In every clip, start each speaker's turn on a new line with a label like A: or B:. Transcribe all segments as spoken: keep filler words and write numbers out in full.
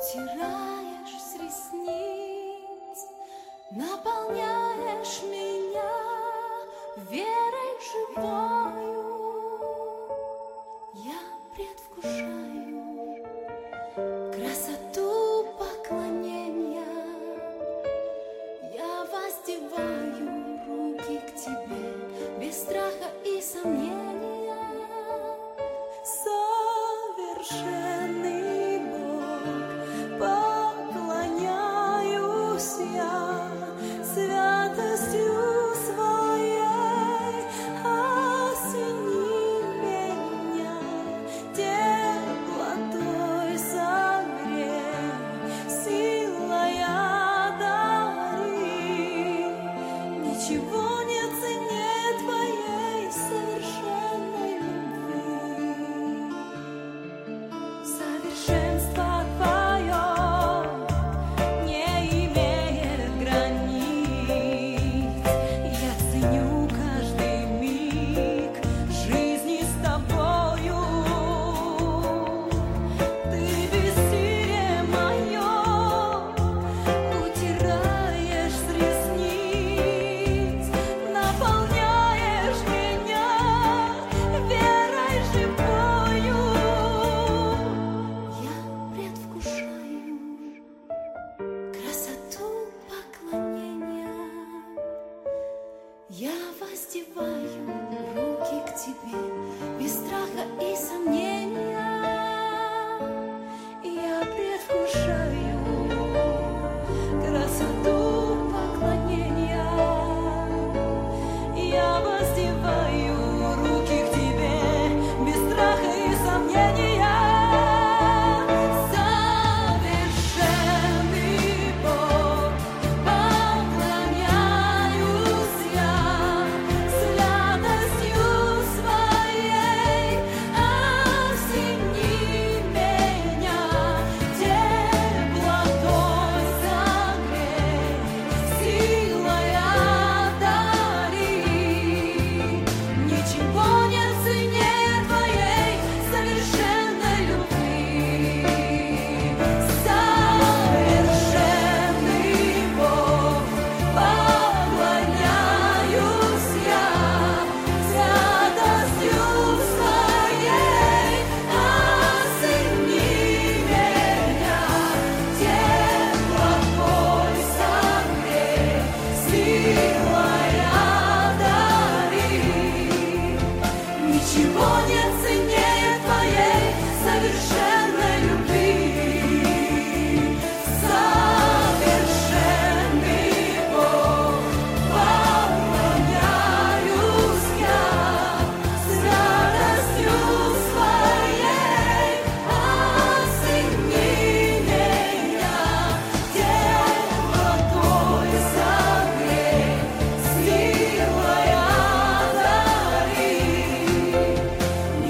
A: Утираешь с ресниц, наполняешь меня верой живою. Я предвкушаю красоту поклонения. Я воздеваю руки к тебе без страха и сомнения. Совершенный Бог, поклоняюсь я святостью своей. Осени меня теплотой согрей, силой одари. Ничего не ценнее твоей совершенной любви. Совершенство твое не имеет границ. Я ценю каждый миг жизни с тобою. Ты бессилие мое утираешь с ресниц, наполняешь меня верой живою. Я предвкушаю красоту поклонения. Я воздеваю руки к тебе без страха и сомнения. Я предвкушаю красоту поклонения. Я воздеваю руки к тебе без страха и сомнения. Совершенный Бог, поклоняюсь я святостью своей. Осени меня теплотой согрей, силой одари. Ничего не ценнее твоей совершенной любви. Совершенный Бог, поклоняюсь я святостью своей. Осени меня теплотой согрей, силой одари. Ничего не ценнее твоей совершенной любви. Совершенный Бог, поклоняюсь я святостью своей. Осени меня теплотой согрей, силой одари.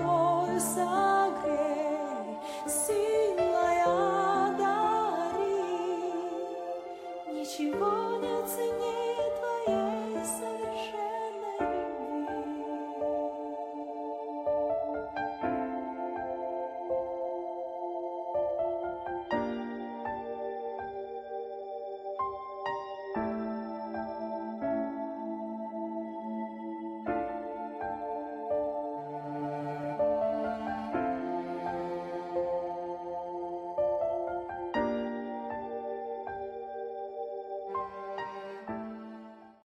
A: тобою согрет.